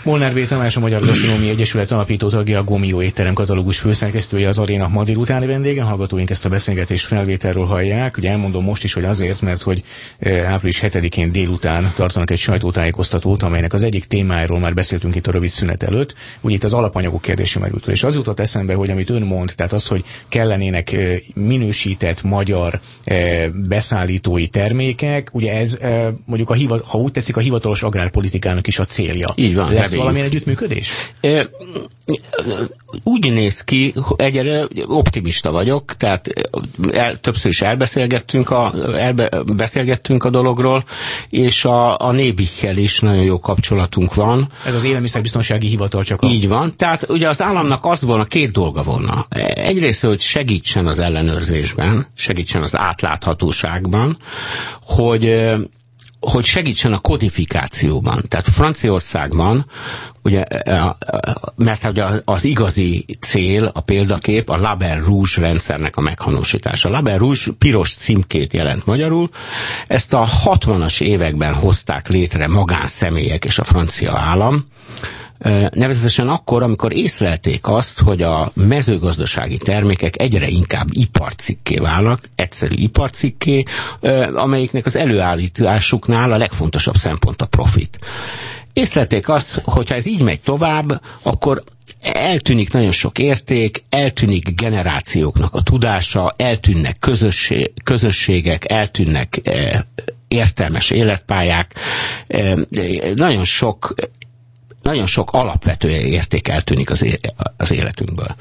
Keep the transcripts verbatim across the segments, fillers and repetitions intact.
Molnár B. Tamás, a Magyar Gasztronómiai Egyesület alapító tagja, a Gomio étterem katalógus főszerkesztője, az aréna ma délutáni vendége. Hallgatóink ezt a beszélgetést felvételről hallják. Ugye elmondom most is, hogy azért, mert hogy április hetedikén délután tartanak egy sajtótájékoztatót, amelynek az egyik témájáról már beszéltünk itt a rövid szünet előtt. Ugye itt az alapanyagok kérdése merült fel. És az jutott eszembe, hogy amit ön mond, tehát az, hogy kellenének minősített magyar beszállítói termékek, ugye ez mondjuk, a hiva, ha úgy tetszik, a hivatalos agrárpolitikának is a célja. Így van. Lesz valamilyen együttműködés? E, úgy néz ki, egyre optimista vagyok, tehát el, többször is elbeszélgettünk a, elbe, beszélgettünk a dologról, és a, a Nébikkel is nagyon jó kapcsolatunk van. Ez az élelmiszerbiztonsági hivatal csak a... Így van, tehát ugye az államnak az volna, két dolga volna. Egyrészt, hogy segítsen az ellenőrzésben, segítsen az átláthatóságban, hogy hogy segítsen a kodifikációban. Tehát Franciaországban, ugye, mert ugye az igazi cél, a példakép a Label Rouge rendszernek a meghonosítása. A Label Rouge piros címkét jelent magyarul. Ezt a hatvanas években hozták létre magánszemélyek és a francia állam, nevezetesen akkor, amikor észlelték azt, hogy a mezőgazdasági termékek egyre inkább iparcikké válnak, egyszerű iparcikké, amelyiknek az előállításuknál a legfontosabb szempont a profit. Észlelték azt, hogyha ez így megy tovább, akkor eltűnik nagyon sok érték, eltűnik generációknak a tudása, eltűnnek közösség, közösségek, eltűnnek értelmes életpályák, nagyon sok Nagyon sok alapvető érték eltűnik az, é- az életünkből.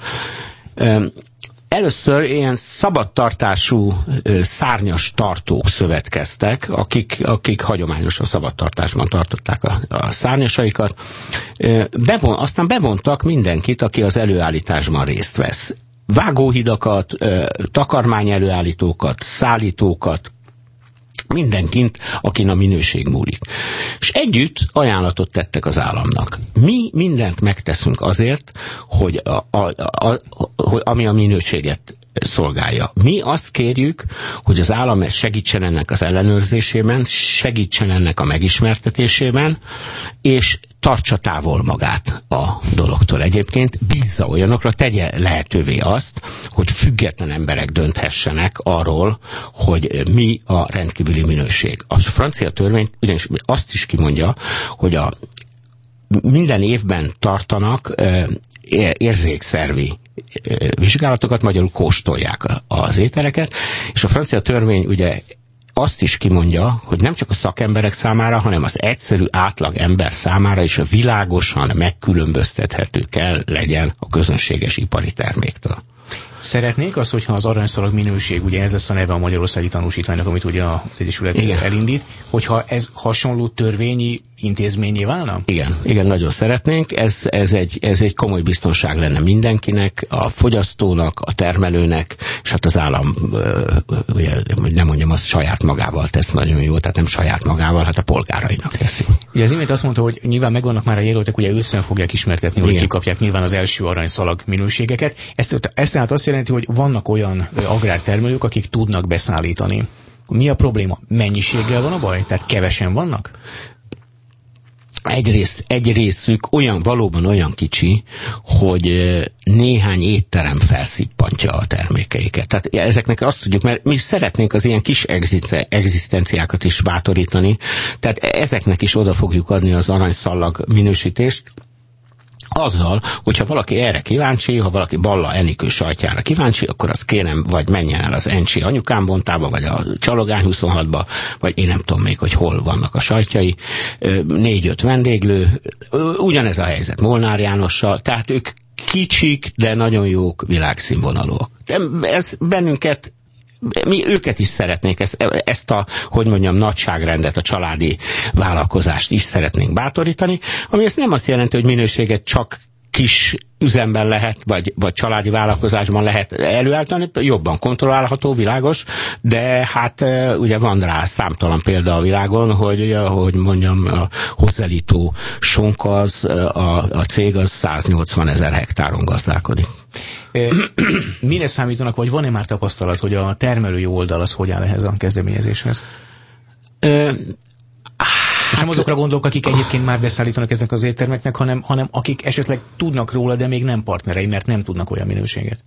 Először ilyen szabadtartású szárnyas tartók szövetkeztek, akik, akik hagyományosan szabadtartásban tartották a, a szárnyasaikat. Bevon, aztán bevontak mindenkit, aki az előállításban részt vesz. Vágóhidakat, takarmányelőállítókat, szállítókat, mindenkint, akin a minőség múlik. És együtt ajánlatot tettek az államnak. Mi mindent megteszünk azért, hogy a, a, a, a, ami a minőséget szolgálja. Mi azt kérjük, hogy az állam segítsen ennek az ellenőrzésében, segítsen ennek a megismertetésében, és tartsa távol magát a dologtól. Egyébként bízza olyanokra, tegye lehetővé azt, hogy független emberek dönthessenek arról, hogy mi a rendkívüli minőség. A francia törvény ugyanis azt is kimondja, hogy a minden évben tartanak érzékszervi vizsgálatokat, magyarul kóstolják az ételeket, és a francia törvény ugye azt is kimondja, hogy nem csak a szakemberek számára, hanem az egyszerű átlag ember számára is világosan megkülönböztethető kell legyen a közönséges ipari terméktől. Szeretnék az, hogyha az aranyszalag minőség, ugye ez lesz a neve a magyarországi tanúsítványnak, amit ugye az Egyesület igen. elindít, hogyha ez hasonló törvényi intézményé válna? Igen, igen, nagyon szeretnénk. Ez, ez, egy, ez egy komoly biztonság lenne mindenkinek, a fogyasztónak, a termelőnek, és hát az állam, ugye, nem mondjam, azt saját magával tesz nagyon jó, tehát nem saját magával, hát a polgárainak teszi. Ugye az imént azt mondta, hogy nyilván megvannak már a jelöltek, ugye ősszel fogják ismertetni, igen. hogy kikapják nyilván az első aranyszalag minőségeket. Ezt, ezt tehát azt jelenti, hogy vannak olyan agrártermelők, akik tudnak beszállítani. Mi a probléma? Mennyiséggel van a baj? Tehát kevesen vannak? Egyrészt, egy részük olyan, valóban olyan kicsi, hogy néhány étterem felszippantja a termékeiket. Tehát ezeknek azt tudjuk, mert mi szeretnénk az ilyen kis egzisztenciákat is bátorítani, tehát ezeknek is oda fogjuk adni az aranyszallag minősítést, azzal, hogyha valaki erre kíváncsi, ha valaki Balla Enikő sajtjára kíváncsi, akkor az kérem, vagy menjen el az Encsi anyukám bontába, vagy a Csalogány huszonhatba, vagy én nem tudom még, hogy hol vannak a sajtjai, négy-öt vendéglő, ugyanez a helyzet Molnár Jánossal, tehát ők kicsik, de nagyon jók, világszínvonalúak. De ez bennünket, mi őket is szeretnénk, ezt, ezt a, hogy mondjam, nagyságrendet, a családi vállalkozást is szeretnénk bátorítani, ami ezt nem azt jelenti, hogy minőséget csak kis üzemben lehet, vagy, vagy családi vállalkozásban lehet előállítani, jobban kontrollálható, világos, de hát ugye van rá számtalan példa a világon, hogy, hogy mondjam, a hozzáállító sonka, az, a, a cég az száznyolcvanezer hektáron gazdálkodik. Mire számítanak, vagy van-e már tapasztalat, hogy a termelői oldal az hogy áll ehhez a kezdeményezéshez? És nem azokra gondolok, akik egyébként már beszállítanak ezek az éttermeknek, hanem, hanem akik esetleg tudnak róla, de még nem partnerei, mert nem tudnak olyan minőséget.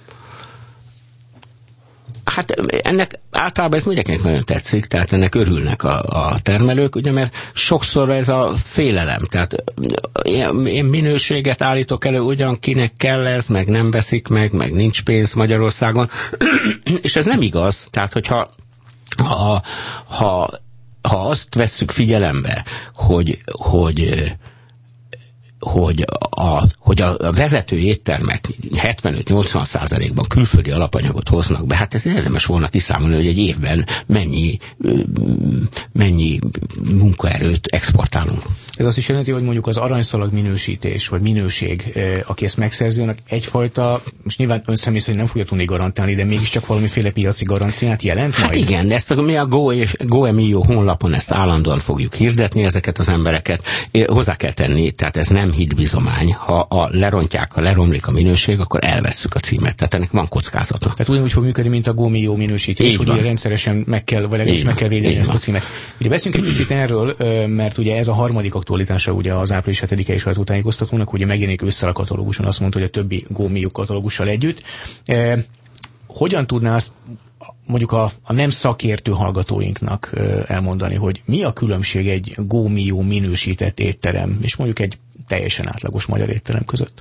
Hát ennek általában ez mindenkinek nagyon tetszik, tehát ennek örülnek a, a termelők, ugye, mert sokszor ez a félelem, tehát én minőséget állítok elő, ugyan kinek kell ez, meg nem veszik meg, meg nincs pénz Magyarországon, és ez nem igaz, tehát hogyha ha, ha, ha azt vesszük figyelembe, hogy, hogy hogy a, hogy a vezető éttermek hetvenöt-nyolcvan százalékban külföldi alapanyagot hoznak be, hát ez érdemes volna kiszámolni, hogy egy évben mennyi, mennyi munkaerőt exportálunk. Ez azt is jelenti, hogy mondjuk az aranyszalag minősítés, vagy minőség, aki ezt megszerzi, annak egyfajta, most nyilván ön személy szerint nem fogja tudni garantálni, de mégiscsak valamiféle piaci garanciát jelent hát majd? Hát igen, de ezt a, mi a Go és GoEmio honlapon ezt állandóan fogjuk hirdetni, ezeket az embereket. Hozzá kell tenni, tehát ez nem hitbizomány. Ha a lerontják, ha leromlik a minőség, akkor elvesszük a címet. Tehát ennek van kockázata. Tehát ugyanúgy fog működni, mint a GoMio minősítés, így hogy ugye rendszeresen meg kell, vagy legalábbis meg kell védeni ezt a címet. Ugye beszéljünk egy picit erről, mert ugye ez a harmadik aktualitása ugye az április hetedikei sajtótájékoztatónak, ugye megjelenik ősszel a katalóguson, azt mondta, hogy a többi GoMio katalógussal együtt. E, hogyan tudná azt mondjuk a, a nem szakértő hallgatóinknak elmondani, hogy mi a különbség egy GoMio minősített étterem, és mondjuk egy teljesen átlagos magyar étterem között?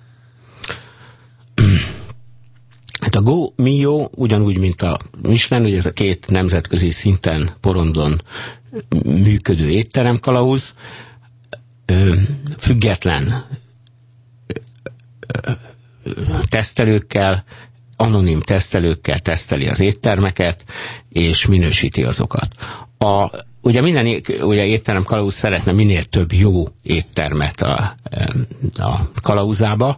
Hát a GoMio ugyanúgy, mint a Michelin, hogy ez a két nemzetközi szinten porondon működő étteremkalauz, független tesztelőkkel, anonim tesztelőkkel teszteli az éttermeket, és minősíti azokat. A, ugye minden ugye étterem kalauz szeretne minél több jó éttermet a, a kalauzába.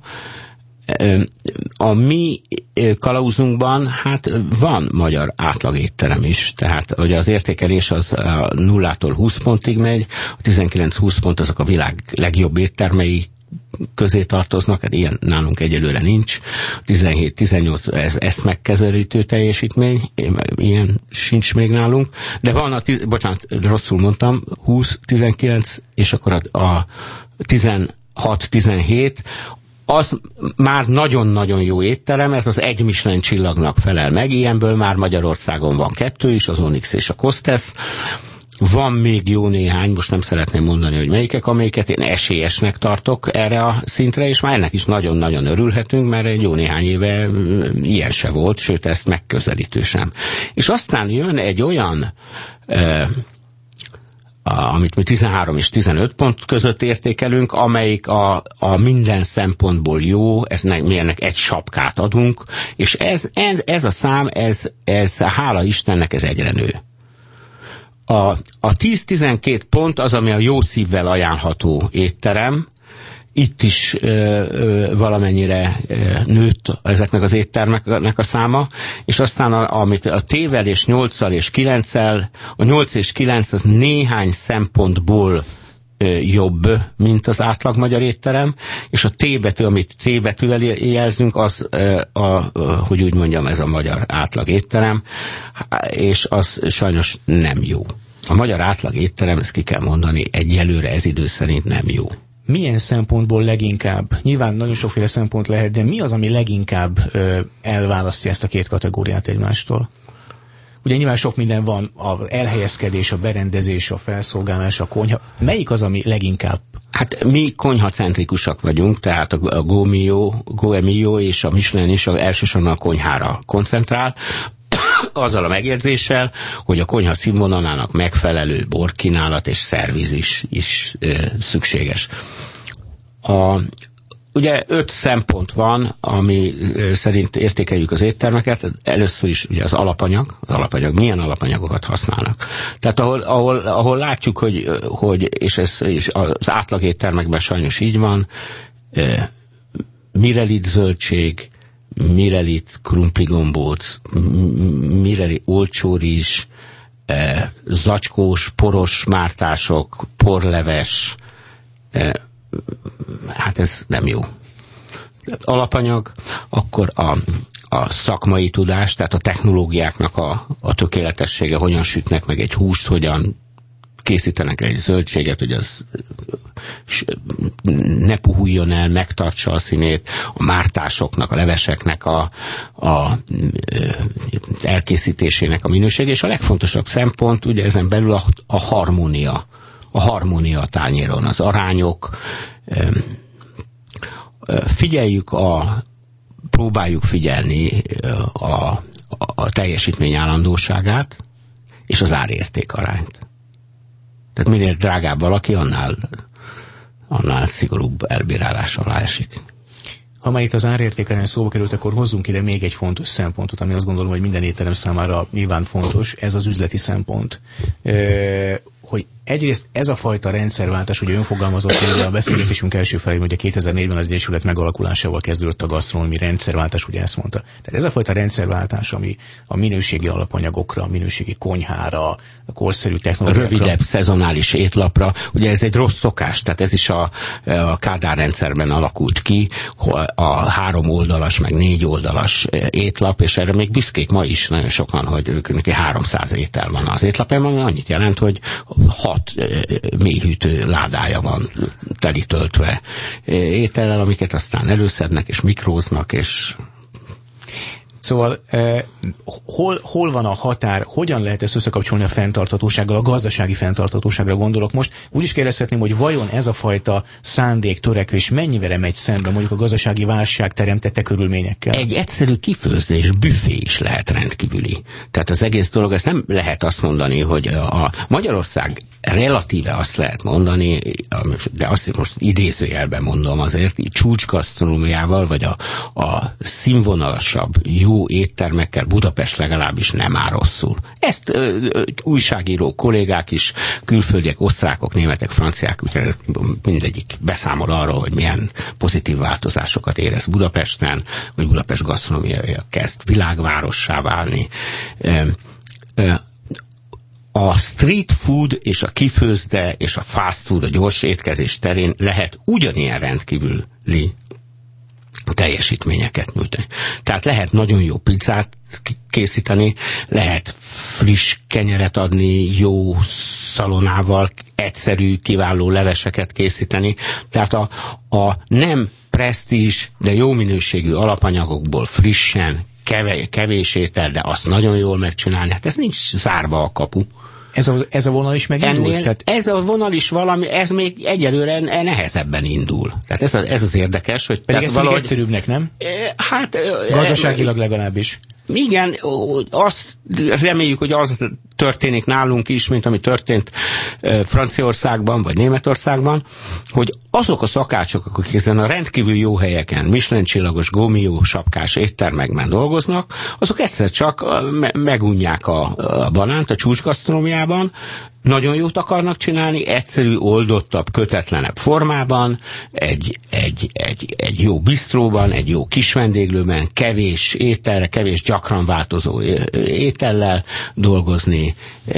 A mi kalauzunkban hát van magyar átlag étterem is, tehát ugye az értékelés az a nullától húsz pontig megy, a tizenkilenc-húsz pont azok a világ legjobb éttermei közé tartoznak, hát ilyen nálunk egyelőre nincs, tizenhét-tizennyolc ez, ezt megkezelítő teljesítmény, ilyen sincs még nálunk, de van a, tiz, bocsánat, rosszul mondtam, húsz, tizenkilenc, és akkor a, a tizenhat-tizenhét, az már nagyon-nagyon jó étterem, ez az egy Michelin csillagnak felel meg, ilyenből már Magyarországon van kettő is, az Onyx és a Kostesz. Van még jó néhány, most nem szeretném mondani, hogy melyikek, amelyiket én esélyesnek tartok erre a szintre, és már ennek is nagyon-nagyon örülhetünk, mert egy jó néhány éve ilyen se volt, sőt ezt megközelítő sem. És aztán jön egy olyan eh, A, amit mi tizenhárom és tizenöt pont között értékelünk, amelyik a, a minden szempontból jó, ez, mi ennek egy sapkát adunk, és ez, ez, ez a szám, ez, ez hála Istennek ez egyre nő. A, a tíz-tizenkét pont az, ami a jó szívvel ajánlható étterem, itt is ö, ö, valamennyire ö, nőtt ezeknek az éttermeknek a száma, és aztán a, amit a T-vel és nyolccal és kilenccel, a nyolc és kilenc az néhány szempontból ö, jobb, mint az átlag magyar étterem, és a T betű, amit T betűvel jelzünk, az, ö, a, a, hogy úgy mondjam, ez a magyar átlag étterem, és az sajnos nem jó. A magyar átlag étterem, ezt ki kell mondani, egyelőre ez idő szerint nem jó. Milyen szempontból leginkább? Nyilván nagyon sokféle szempont lehet, de mi az, ami leginkább ö, elválasztja ezt a két kategóriát egymástól? Ugye nyilván sok minden van, az elhelyezkedés, a berendezés, a felszolgálás, a konyha. Melyik az, ami leginkább? Hát mi konyhacentrikusak vagyunk, tehát a GoMio, GoEmio és a Michelin is a, elsősorban a konyhára koncentrál, azzal a megjegyzéssel, hogy a konyha színvonalának megfelelő borkínálat és szerviz is, is ö, szükséges. A, ugye öt szempont van, ami ö, szerint értékeljük az éttermeket. Először is ugye az alapanyag, az alapanyag, milyen alapanyagokat használnak. Tehát ahol, ahol, ahol látjuk, hogy, hogy és ez és az átlag éttermekben sajnos így van, ö, mirelit zöldség, mirelit krumpligombóc, mirelit olcsó rizs, eh, zacskós, poros mártások, porleves, eh, hát ez nem jó. Alapanyag, akkor a, a szakmai tudás, tehát a technológiáknak a, a tökéletessége, hogyan sütnek meg egy húst, hogyan készítenek egy zöldséget, hogy az ne puhuljon el, megtartsa a színét, a mártásoknak, a leveseknek a, a elkészítésének a minőség, és a legfontosabb szempont ugye ezen belül a, a harmónia. A harmónia a tányéron, az arányok. Figyeljük a, próbáljuk figyelni a, a, a teljesítmény állandóságát, és az árérték arányt. Tehát minél drágább valaki, annál, annál szigorúbb elbírálás alá esik. Ha már itt az árértéken szóba került, akkor hozzunk ide még egy fontos szempontot, ami azt gondolom, hogy minden étterem számára nyilván fontos, ez az üzleti szempont. E, hogy egyrészt ez a fajta rendszerváltás, ugye önfogalmazott, hogy a beszélgetésünk első felében, ugye kétezer-négyben az Egyesület megalakulásával kezdődött a gasztronómiai rendszerváltás, ugye ezt mondta. Tehát ez a fajta rendszerváltás, ami a minőségi alapanyagokra, a minőségi konyhára, a korszerű technológiákra. Rövidebb szezonális étlapra, ugye ez egy rossz szokás, tehát ez is a, a Kádár rendszerben alakult ki, a három oldalas, meg négy oldalas étlap, és erre még büszkék ma is nagyon sokan, hogy ők neki háromszáz étel van az étlapjában, ami annyit jelent, hogy hat mélyhűtő ládája van telítöltve étellel, amiket aztán előszednek és mikróznak, és Szóval eh, hol, hol van a határ, hogyan lehet ezt összekapcsolni a fenntarthatósággal, a gazdasági fenntarthatóságra gondolok most. Úgy is kérdezhetném, hogy vajon ez a fajta szándék, törekvés mennyire megy szembe mondjuk a gazdasági válság teremtette körülményekkel? Egy egyszerű kifőzdés, büfé is lehet rendkívüli. Tehát az egész dolog, ezt nem lehet azt mondani, hogy a Magyarország relatíve azt lehet mondani, de azt most idézőjelben mondom azért, csúcsgasztronómiával, vagy a, a színvonalasabb, jó éttermekkel Budapest legalábbis nem áll rosszul. Ezt ö, ö, újságíró kollégák is, külföldiek, osztrákok, németek, franciák, mindegyik beszámol arról, hogy milyen pozitív változásokat érez Budapesten, hogy Budapest gasztronómiája kezd világvárossá válni. Ö, ö, A street food és a kifőzde és a fast food, a gyors étkezés terén lehet ugyanilyen rendkívüli teljesítményeket nyújtani. Tehát lehet nagyon jó pizzát készíteni, lehet friss kenyeret adni, jó szalonával, egyszerű, kiváló leveseket készíteni. Tehát a, a nem presztízs, de jó minőségű alapanyagokból frissen, kevés, kevés étel, de azt nagyon jól megcsinálni. Hát ez nincs zárva a kapu. Ez a, ez a vonal is megindult? Ennél, tehát... Ez a vonal is valami, ez még egyelőre nehezebben indul. Tehát ez, a, ez az érdekes, hogy... Pedig ez valahogy... egyszerűbbnek, nem? Hát... Gazdaságilag legalábbis. Igen, azt reméljük, hogy az történik nálunk is, mint ami történt Franciaországban, vagy Németországban, hogy azok a szakácsok, akik ezen a rendkívül jó helyeken, Michelin csillagos, Gourmilló sapkás éttermekben dolgoznak, azok egyszer csak megunják a, a banánt a csúcsgasztronómiában, nagyon jót akarnak csinálni, egyszerű, oldottabb, kötetlenebb formában, egy, egy, egy, egy jó bistróban, egy jó kis vendéglőben, kevés ételre, kevés gyakran változó étellel dolgozni.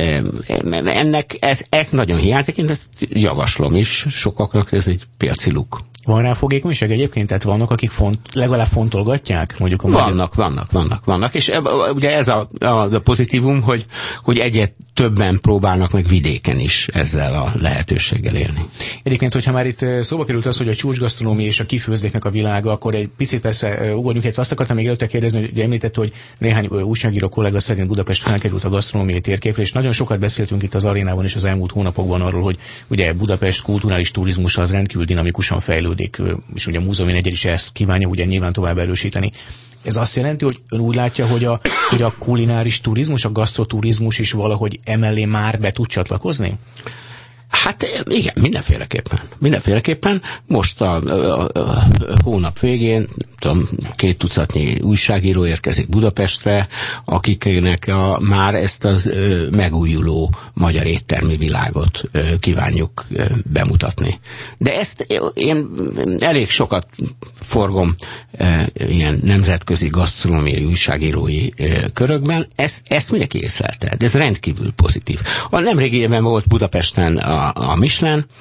Ennek ez, ez nagyon hiányzik, én ezt javaslom is sokaknak, ez egy piaci luk. Van rá fogékonyság egyébként? Tehát vannak, akik font, legalább fontolgatják? Mondjuk a vannak, magyar... vannak, vannak, vannak. És ugye ez a, a, a pozitívum, hogy, hogy egyet többen próbálnak meg vidéken is ezzel a lehetőséggel élni. Egyébként, hogyha már itt szóba került az, hogy a csúcsgasztronómia és a kifőzdéknek a világa, akkor egy picit persze ugorjunk, illetve azt akartam még előtte kérdezni, hogy említett, hogy néhány újságíró kollega szerint Budapest felkerült a gasztronómiai térképre, és nagyon sokat beszéltünk itt az arénában és az elmúlt hónapokban arról, hogy ugye Budapest kulturális turizmusa az rendkívül dinamikusan fejlődik, és ugye a múzeumi negyed is ezt kívánja ugye nyilván tovább erősíteni. Ez azt jelenti, hogy ön úgy látja, hogy a, hogy a kulináris turizmus, a gasztroturizmus is valahogy emellé már be tud csatlakozni? Hát igen, mindenféleképpen. Mindenféleképpen. Most a, a, a, a hónap végén, tudom, két tucatnyi újságíró érkezik Budapestre, akiknek a, már ezt az ö, megújuló magyar éttermi világot ö, kívánjuk ö, bemutatni. De ezt én elég sokat forgom ö, ilyen nemzetközi gasztronómiai újságírói ö, körökben. Ezt, ezt mindenki észlelte, de ez rendkívül pozitív. A nemrégiben volt Budapesten a a Michelin,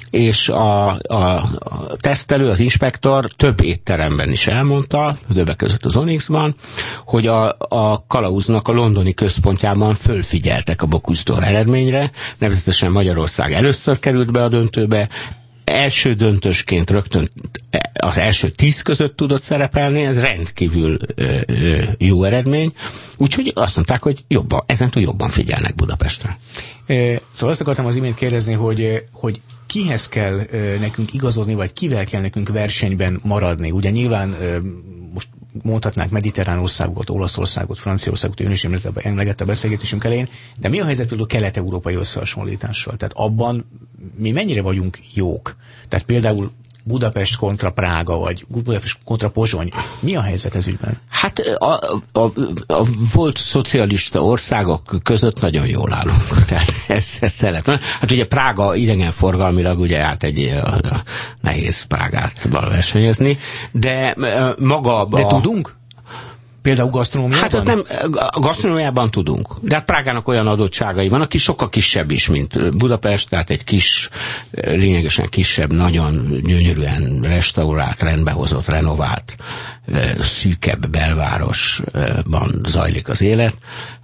és a, a, a tesztelő, az inspektor több étteremben is elmondta, többek között az Onyxban, hogy a, a kalauznak a londoni központjában fölfigyeltek a Bocuse d'Or eredményre, nevezetesen Magyarország először került be a döntőbe, első döntősként rögtön az első tíz között tudott szerepelni, ez rendkívül ö, ö, jó eredmény, úgyhogy azt mondták, hogy jobban, ezentúl jobban figyelnek Budapestre. Szóval azt akartam az imént kérdezni, hogy, hogy kihez kell nekünk igazodni, vagy kivel kell nekünk versenyben maradni? Ugye nyilván most mondhatnánk mediterrán országot, Olaszországot, Franciaországot, ön is emlegette a beszélgetésünk elején, de mi a helyzet például kelet-európai összehasonlítással? Tehát abban mi mennyire vagyunk jók? Tehát például Budapest kontra Prága, vagy Budapest kontra Pozsony. Mi a helyzet ez ügyben? Hát a, a, a volt szocialista országok között nagyon jól állunk. Tehát ez, ez szeretem. Hát ugye Prága idegenforgalmilag ugye át egy a, a nehéz Prágát versenyezni, de maga... De a, tudunk? Például gasztronómiában? Hát nem, a gasztronómiában tudunk. De hát Prágának olyan adottságai van, aki sokkal kisebb is, mint Budapest, tehát egy kis, lényegesen kisebb, nagyon gyönyörűen restaurált, rendbehozott, renovált, szűkebb belvárosban zajlik az élet.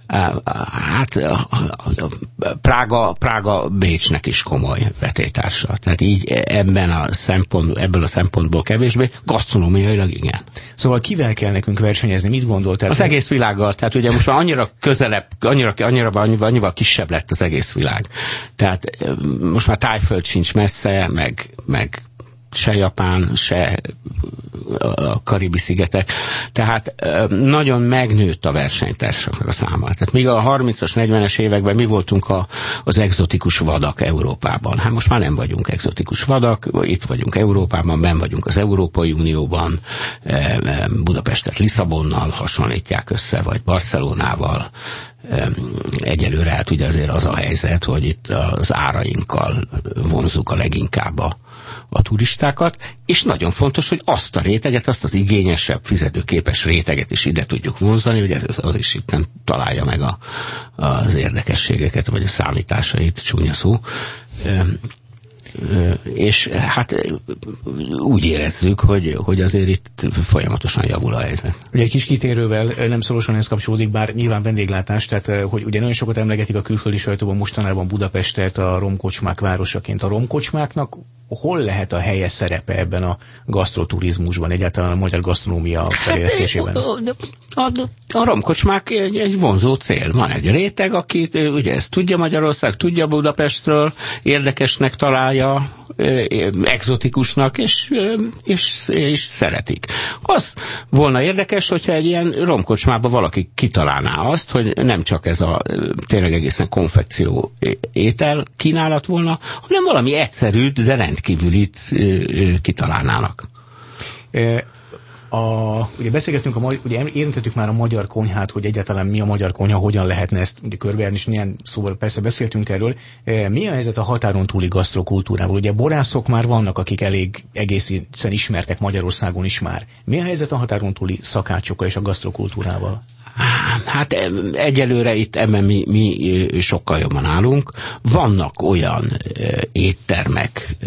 Hát Prága, Prága Bécsnek is komoly vetétársa. Tehát így ebben a szempont, ebből a szempontból kevésbé, gasztronómiailag igen. Szóval kivel kell nekünk versenyezni? Mit gondoltál? Az egész világgal. Tehát ugye most már annyira közelebb, annyira, annyira, annyira, annyival kisebb lett az egész világ. Tehát most már Tájföld sincs messze, meg, meg se Japán, se a Karibi-szigetek. Tehát nagyon megnőtt a versenytársaknak a száma. Tehát míg a harmincas, negyvenes években mi voltunk a, az egzotikus vadak Európában. Hát most már nem vagyunk egzotikus vadak, itt vagyunk Európában, benn vagyunk az Európai Unióban, Budapestet Lisszabonnal hasonlítják össze, vagy Barcelonával. Egyelőre hát ugye azért az a helyzet, hogy itt az árainkkal vonzuk a leginkább a a turistákat, és nagyon fontos, hogy azt a réteget, azt az igényesebb, fizetőképes réteget is ide tudjuk vonzani, hogy ez az is itt találja meg a, az érdekességeket, vagy a számításait, csúnya szó. És hát úgy érezzük, hogy, hogy azért itt folyamatosan javul a helyzet. Ugye egy kis kitérővel nem szorosan ez kapcsolódik, bár nyilván vendéglátás, tehát hogy ugye nagyon sokat emlegetik a külföldi sajtóban mostanában Budapestet a romkocsmák városaként. A romkocsmáknak hol lehet a helye, szerepe ebben a gasztroturizmusban, egyáltalán a magyar gasztronómia fejlesztésében? Hát, a, a, a romkocsmák egy, egy vonzó cél. Van egy réteg, aki ugye ezt tudja Magyarország, tudja Budapestről, érdekesnek találja, egzotikusnak, és, és, és szeretik. Az volna érdekes, hogyha egy ilyen romkocsmába valaki kitalálná azt, hogy nem csak ez a tényleg egészen konfekció étel kínálat volna, hanem valami egyszerűt, de rendkívülit kitalálnának. E- A, ugye beszélgetünk, a, ugye érintettük már a magyar konyhát, hogy egyáltalán mi a magyar konyha, hogyan lehetne ezt ugye körbejárni, és néhány szóval persze beszéltünk erről. E, mi a helyzet a határon túli gasztrokultúrával? Ugye borászok már vannak, akik elég egészen ismertek Magyarországon is már. Mi a helyzet a határon túli szakácsokkal és a gasztrokultúrával? Hát egyelőre itt ebben mi, mi sokkal jobban állunk. Vannak olyan éttermek,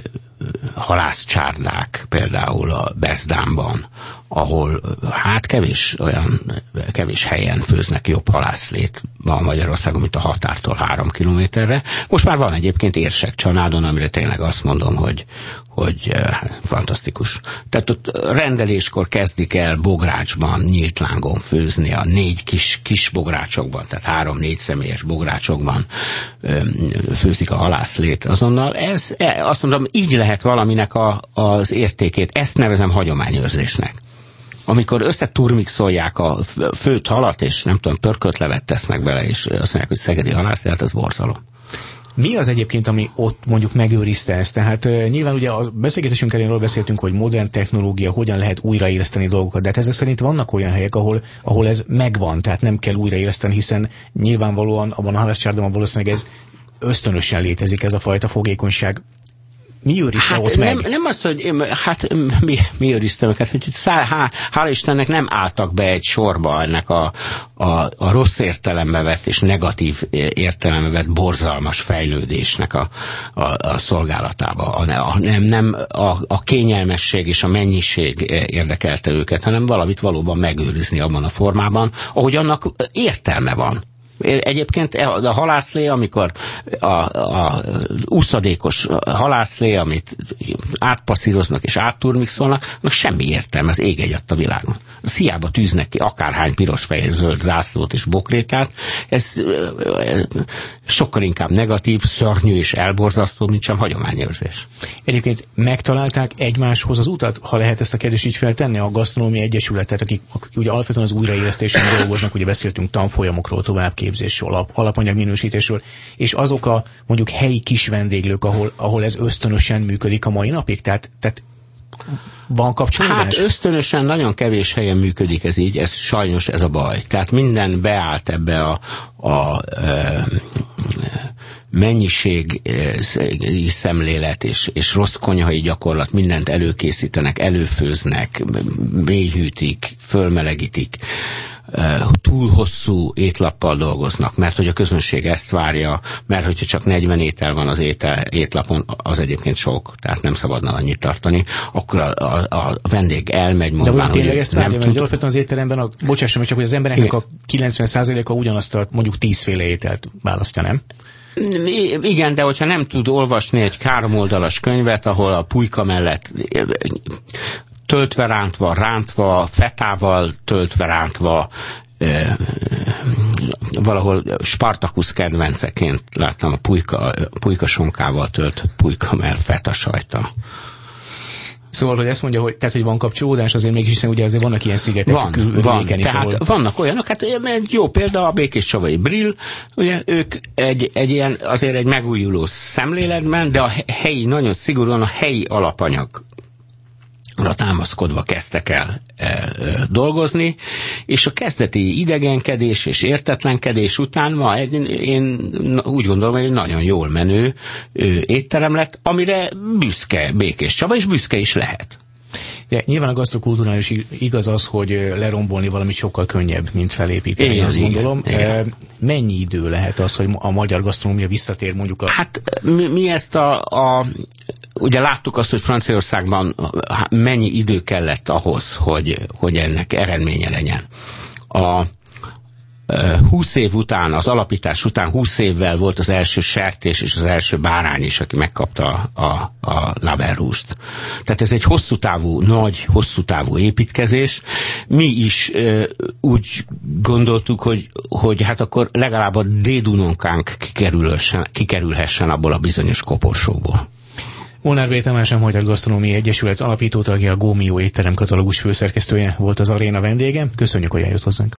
halászcsárdák, például a Bezdánban, ahol hát kevés olyan kevés helyen főznek jobb halászlét van Magyarországon, mint a határtól három kilométerre. Most már van egyébként Érsek Csanádon, amire tényleg azt mondom, hogy, hogy fantasztikus. Tehát ott rendeléskor kezdik el bográcsban, nyílt lángon főzni, a négy kis, kis bográcsokban, tehát három-négy személyes bográcsokban főzik a halászlét azonnal. Ez, azt mondom, így lehet valaminek a, az értékét, ezt nevezem hagyományőrzésnek. Amikor összeturmixolják a főtt halat, és nem tudom, pörkölt levet tesznek bele, és azt mondják, hogy szegedi halászlét, az borzalom. Mi az egyébként, ami ott mondjuk megőrizte ezt? Tehát uh, nyilván ugye a beszélgetésünk elején beszéltünk, hogy modern technológia, hogyan lehet újraéleszteni dolgokat, de hát ezek szerint vannak olyan helyek, ahol, ahol ez megvan, tehát nem kell újraéleszteni, hiszen nyilvánvalóan abban a halászcsárdában valószínűleg ez ösztönösen létezik, ez a fajta fogékonyság. mi őrizte hát ott nem, meg? Nem az, hogy hát mi, mi őrizte őket, hogy szá, há, hála Istennek nem álltak be egy sorba ennek a, a, a rossz értelembe vett és negatív értelembe vett borzalmas fejlődésnek a, a, a szolgálatába. A, a, nem nem a, a kényelmesség és a mennyiség érdekelte őket, hanem valamit valóban megőrizni abban a formában, ahogy annak értelme van. Egyébként a halászlé, amikor a, a úszadékos halászlé, amit átpasszíroznak és átturmixolnak, annak semmi értelme, az ég egyadt a világon. Az hiába tűznek ki akárhány piros, fehér, zöld zászlót és bokrétát, ez sokkal inkább negatív, szörnyű és elborzasztó, mint sem hagyományőrzés. Egyébként megtalálták egymáshoz az utat, ha lehet ezt a kérdést így feltenni, a Gasztronómiai Egyesületet, akik, akik ugye alapvetően az újraélesztésen dolgoznak, ugye beszéltünk tanfolyamokról, továbbképzésről, alap, alapanyagminősítésről, és azok a mondjuk helyi kis vendéglők, ahol, ahol ez ösztönösen működik a mai napig, tehát, tehát van kapcsolódás? Hát ösztönösen nagyon kevés helyen működik ez így, ez sajnos ez a baj. Tehát minden beállt ebbe a, a, a mennyiség szemlélet és, és rossz konyhai gyakorlat, mindent előkészítenek, előfőznek, mélyhűtik, fölmelegítik, túl hosszú étlappal dolgoznak, mert hogy a közönség ezt várja, mert hogyha csak negyven étel van az étel, étlapon, az egyébként sok, tehát nem szabadna annyit tartani, akkor a, a, a vendég elmegy, mondván, de hogy tényleg ezt várja, mert tud... alapvetően az étteremben, a, bocsássam, csak hogy az embereknek a kilencven százaléka ugyanazt a mondjuk tízféle ételt választja, nem? Igen, de hogyha nem tud olvasni egy háromoldalas könyvet, ahol a pulyka mellett töltve rántva, rántva, fetával töltve rántva, e, valahol Spartacus kedvenceként láttam a pulyka, pulykasonkával töltött pulyka, mert feta sajta. Szóval, hogy ezt mondja, hogy, tehát, hogy van kapcsolódás, azért mégis, hiszen ugye azért vannak ilyen szigetek. Van, van. Is, Tehát ahol... vannak olyanok, hát egy jó példa a Békéscsavai Brill, ugye ők egy, egy ilyen, azért egy megújuló szemléletben, de a helyi, nagyon szigorúan a helyi alapanyag támaszkodva kezdtek el e, e, dolgozni, és a kezdeti idegenkedés és értetlenkedés után ma egy, én úgy gondolom, hogy egy nagyon jól menő ö, étterem lett, amire büszke Békéscsaba, és büszke is lehet. Ja, nyilván a gasztrokulturális igaz az, hogy lerombolni valamit sokkal könnyebb, mint felépíteni, én azt gondolom. Igen. Mennyi idő lehet az, hogy a magyar gasztronómia visszatér mondjuk a... Hát mi, mi ezt a, a... Ugye láttuk azt, hogy Franciaországban mennyi idő kellett ahhoz, hogy, hogy ennek eredménye legyen. A húsz év után, az alapítás után húsz évvel volt az első sertés és az első bárány is, aki megkapta a, a Laberrust. Tehát ez egy hosszú távú, nagy, hosszú távú építkezés. Mi is e, úgy gondoltuk, hogy, hogy hát akkor legalább a dédunonkánk kikerülhessen, kikerülhessen abból a bizonyos koporsóból. Molnár B. Tamás, a Magyar Gasztronómiai Egyesület alapítótagja, a Gómio étterem katalógus főszerkesztője volt az aréna vendége. Köszönjük, hogy eljött hozzánk.